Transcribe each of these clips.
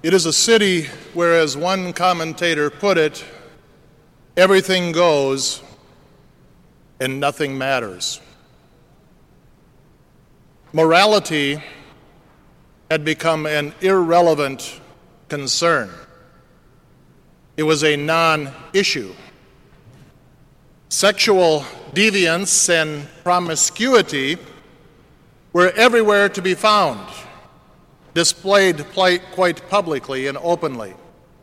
It is a city where, as one commentator put it, everything goes and nothing matters. Morality had become an irrelevant concern. It was a non-issue. Sexual deviance and promiscuity were everywhere to be found, displayed quite publicly and openly.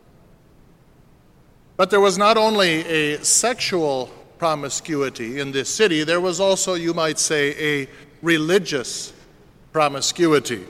But there was not only a sexual promiscuity in this city, there was also, you might say, a religious promiscuity.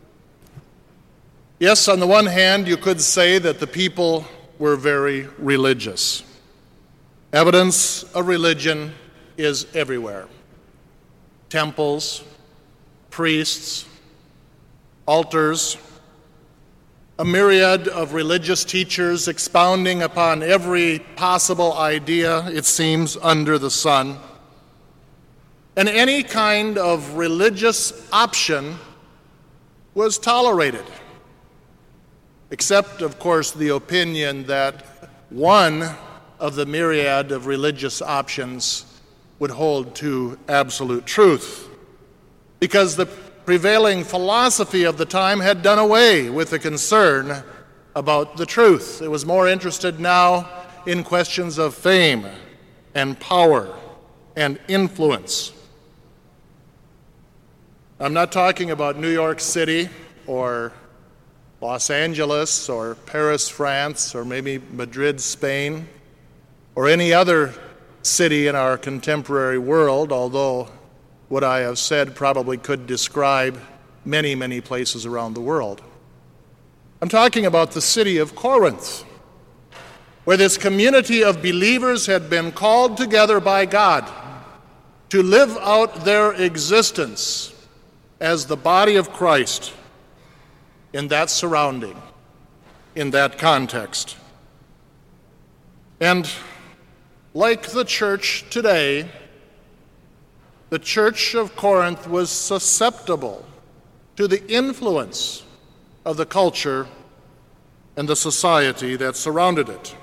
Yes, on the one hand, you could say that the people were very religious. Evidence of religion is everywhere. Temples, priests, altars, a myriad of religious teachers expounding upon every possible idea, it seems, under the sun. And any kind of religious option was tolerated, except, of course, the opinion that one of the myriad of religious options would hold to absolute truth, because the prevailing philosophy of the time had done away with the concern about the truth. It was more interested now in questions of fame and power and influence. I'm not talking about New York City or Los Angeles or Paris, France, or maybe Madrid, Spain, or any other city in our contemporary world, although what I have said probably could describe many, many places around the world. I'm talking about the city of Corinth, where this community of believers had been called together by God to live out their existence as the body of Christ in that surrounding, in that context. And like the church today, the church of Corinth was susceptible to the influence of the culture and the society that surrounded it.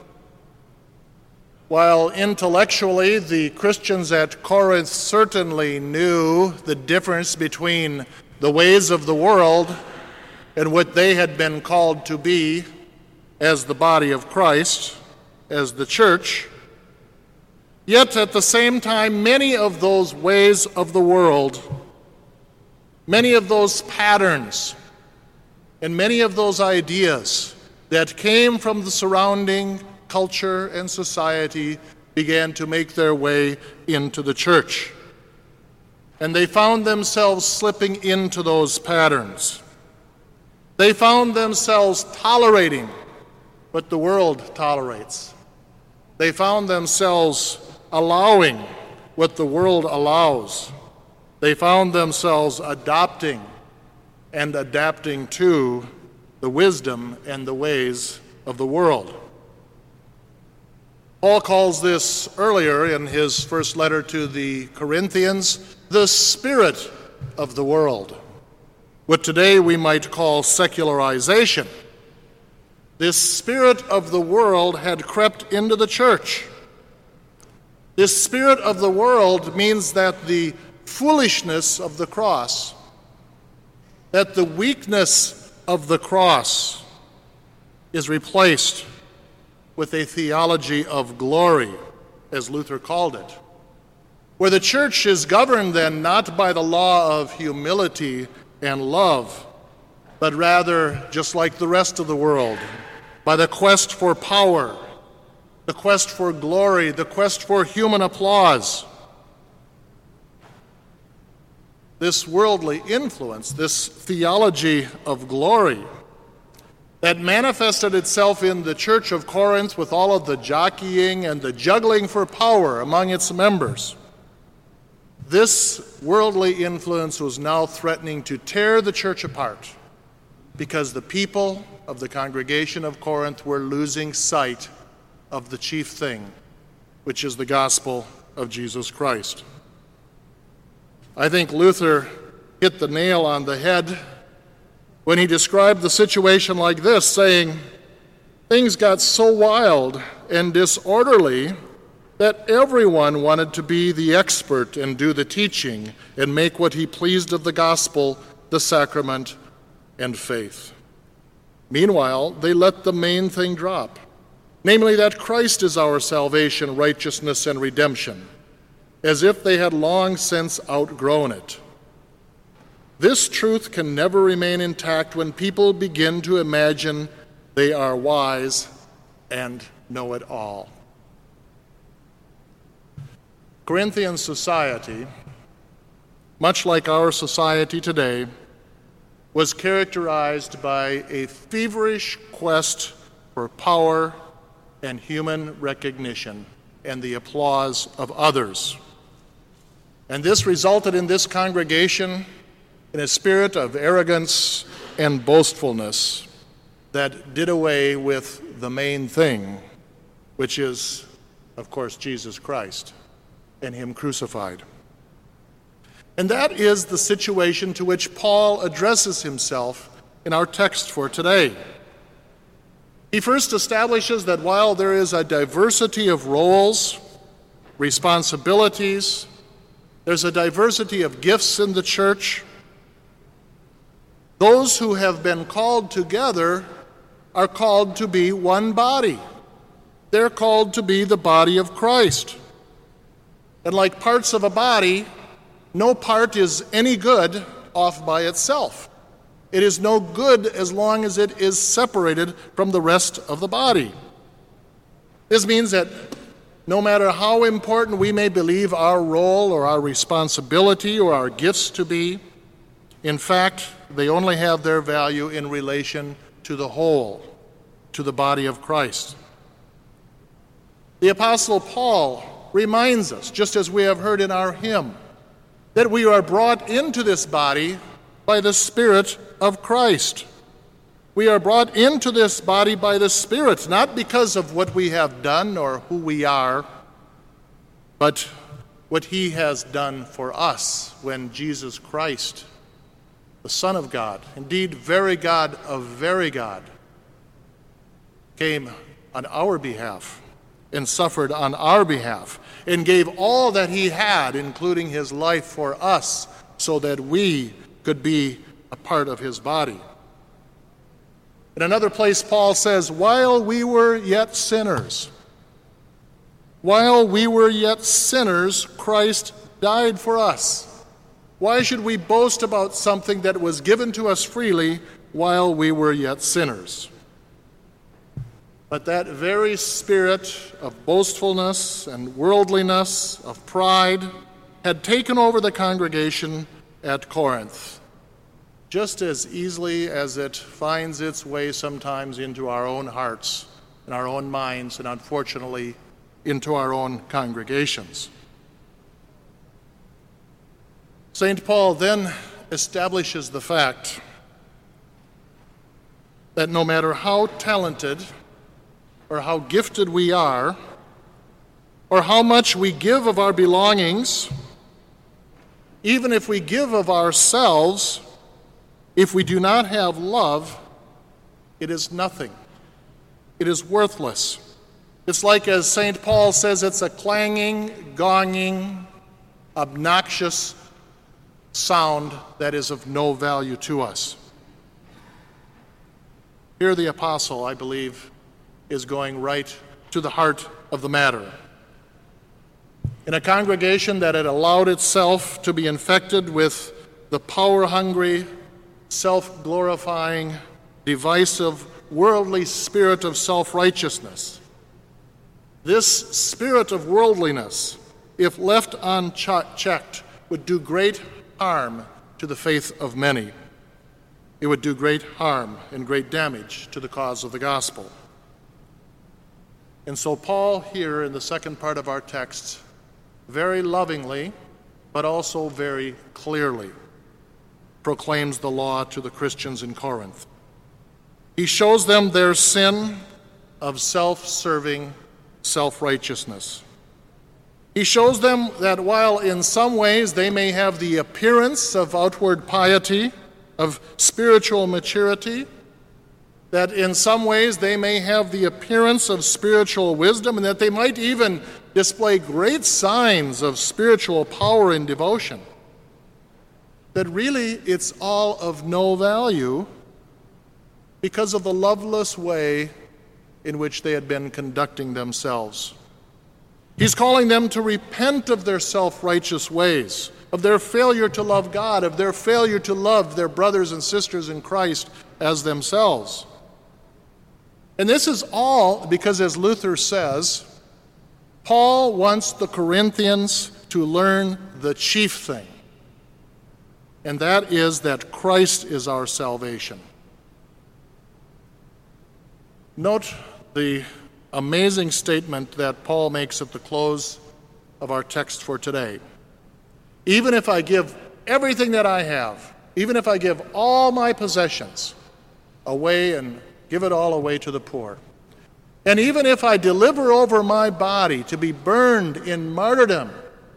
While intellectually the Christians at Corinth certainly knew the difference between the ways of the world and what they had been called to be as the body of Christ, as the church, yet at the same time, many of those ways of the world, many of those patterns, and many of those ideas that came from the surrounding culture and society began to make their way into the church. And they found themselves slipping into those patterns. They found themselves tolerating what the world tolerates. They found themselves allowing what the world allows. They found themselves adopting and adapting to the wisdom and the ways of the world. Paul calls this earlier in his first letter to the Corinthians the spirit of the world, what today we might call secularization. This spirit of the world had crept into the church. This spirit of the world means that the foolishness of the cross, that the weakness of the cross is replaced with a theology of glory, as Luther called it, where the church is governed then not by the law of humility and love, but rather, just like the rest of the world, by the quest for power, the quest for glory, the quest for human applause. This worldly influence, this theology of glory that manifested itself in the church of Corinth with all of the jockeying and the juggling for power among its members, this worldly influence was now threatening to tear the church apart because the people of the congregation of Corinth were losing sight of the chief thing, which is the gospel of Jesus Christ. I think Luther hit the nail on the head when he described the situation like this, saying, "Things got so wild and disorderly that everyone wanted to be the expert and do the teaching and make what he pleased of the gospel, the sacrament, and faith." Meanwhile, they let the main thing drop, namely that Christ is our salvation, righteousness, and redemption, as if they had long since outgrown it. This truth can never remain intact when people begin to imagine they are wise and know it all. Corinthian society, much like our society today, was characterized by a feverish quest for power and human recognition and the applause of others. And this resulted in this congregation in a spirit of arrogance and boastfulness that did away with the main thing, which is, of course, Jesus Christ and Him crucified. And that is the situation to which Paul addresses himself in our text for today. He first establishes that while there is a diversity of roles, responsibilities, there's a diversity of gifts in the church, those who have been called together are called to be one body. They're called to be the body of Christ. And like parts of a body, no part is any good off by itself. It is no good as long as it is separated from the rest of the body. This means that no matter how important we may believe our role or our responsibility or our gifts to be, in fact, they only have their value in relation to the whole, to the body of Christ. The Apostle Paul reminds us, just as we have heard in our hymn, that we are brought into this body by the Spirit of Christ. We are brought into this body by the Spirit, not because of what we have done or who we are, but what He has done for us when Jesus Christ, the Son of God, indeed very God of very God, came on our behalf and suffered on our behalf and gave all that He had, including His life, for us so that we could be a part of His body. In another place, Paul says, while we were yet sinners, Christ died for us. Why should we boast about something that was given to us freely while we were yet sinners? But that very spirit of boastfulness and worldliness, of pride, had taken over the congregation at Corinth, just as easily as it finds its way sometimes into our own hearts and our own minds, and unfortunately, into our own congregations. St. Paul then establishes the fact that no matter how talented or how gifted we are, or how much we give of our belongings, even if we give of ourselves, if we do not have love, it is nothing. It is worthless. It's like, as St. Paul says, it's a clanging, gonging, obnoxious sound that is of no value to us. Here the apostle, I believe, is going right to the heart of the matter. In a congregation that had allowed itself to be infected with the power-hungry, self-glorifying, divisive, worldly spirit of self-righteousness, this spirit of worldliness, if left unchecked, would do great harm to the faith of many. It would do great harm and great damage to the cause of the gospel. And so Paul here in the second part of our text, very lovingly, but also very clearly, proclaims the law to the Christians in Corinth. He shows them their sin of self-serving self-righteousness. He shows them that while in some ways they may have the appearance of outward piety, of spiritual maturity, that in some ways they may have the appearance of spiritual wisdom, and that they might even display great signs of spiritual power and devotion, that really it's all of no value because of the loveless way in which they had been conducting themselves. He's calling them to repent of their self-righteous ways, of their failure to love God, of their failure to love their brothers and sisters in Christ as themselves. And this is all because, as Luther says, Paul wants the Corinthians to learn the chief thing, and that is that Christ is our salvation. Note the amazing statement that Paul makes at the close of our text for today. Even if I give everything that I have, even if I give all my possessions away and give it all away to the poor, and even if I deliver over my body to be burned in martyrdom,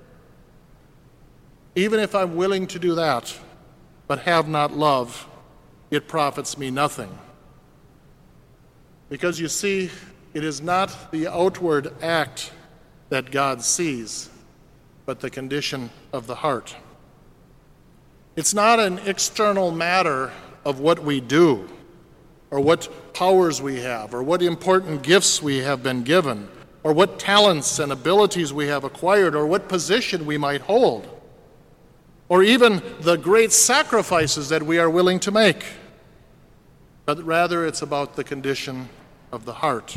even if I'm willing to do that, but have not love, it profits me nothing. Because you see, it is not the outward act that God sees, but the condition of the heart. It's not an external matter of what we do, or what powers we have, or what important gifts we have been given, or what talents and abilities we have acquired, or what position we might hold, or even the great sacrifices that we are willing to make. But rather, it's about the condition of the heart.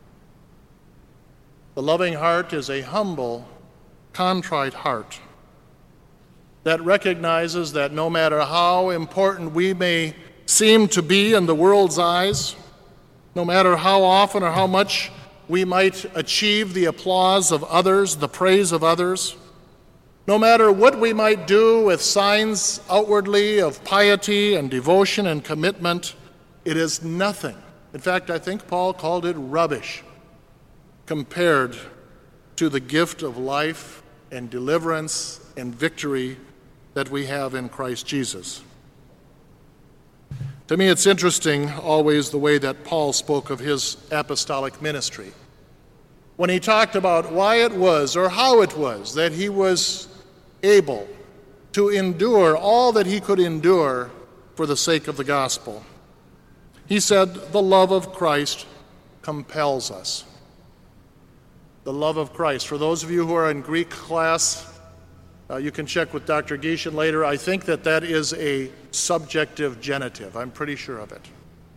The loving heart is a humble, contrite heart that recognizes that no matter how important we may seem to be in the world's eyes, no matter how often or how much we might achieve the applause of others, the praise of others, no matter what we might do with signs outwardly of piety and devotion and commitment, it is nothing. In fact, I think Paul called it rubbish compared to the gift of life and deliverance and victory that we have in Christ Jesus. To me, it's interesting always the way that Paul spoke of his apostolic ministry. When he talked about why it was or how it was that he was able to endure all that he could endure for the sake of the gospel. He said, the love of Christ compels us. The love of Christ. For those of you who are in Greek class, you can check with Dr. Gieshin later. I think that is a subjective genitive. I'm pretty sure of it.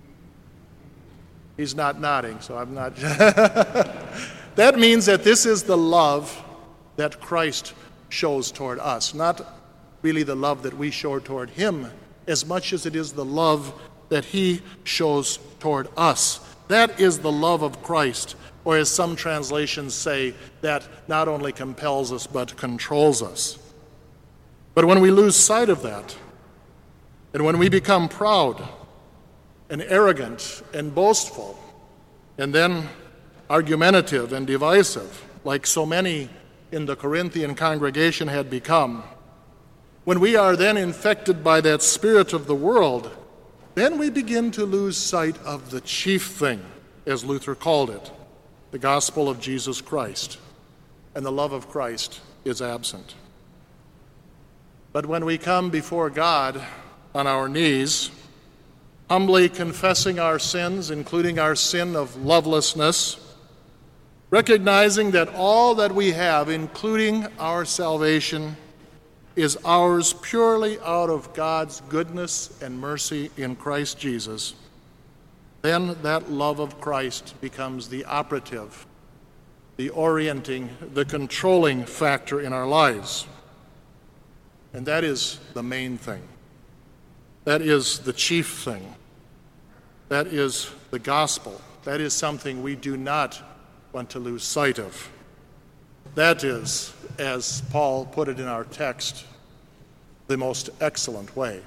He's not nodding, so I'm not. That means that this is the love that Christ shows toward us, not really the love that we show toward him, as much as it is the love that he shows toward us. That is the love of Christ, or as some translations say, that not only compels us but controls us. But when we lose sight of that, and when we become proud and arrogant and boastful, and then argumentative and divisive, like so many in the Corinthian congregation had become, when we are then infected by that spirit of the world, then we begin to lose sight of the chief thing, as Luther called it, the gospel of Jesus Christ, and the love of Christ is absent. But when we come before God on our knees, humbly confessing our sins, including our sin of lovelessness, recognizing that all that we have, including our salvation, is ours purely out of God's goodness and mercy in Christ Jesus, then that love of Christ becomes the operative, the orienting, the controlling factor in our lives. And that is the main thing. That is the chief thing. That is the gospel. That is something we do not want to lose sight of. That is, as Paul put it in our text, the most excellent way,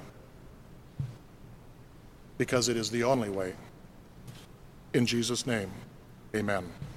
because it is the only way. In Jesus' name, amen.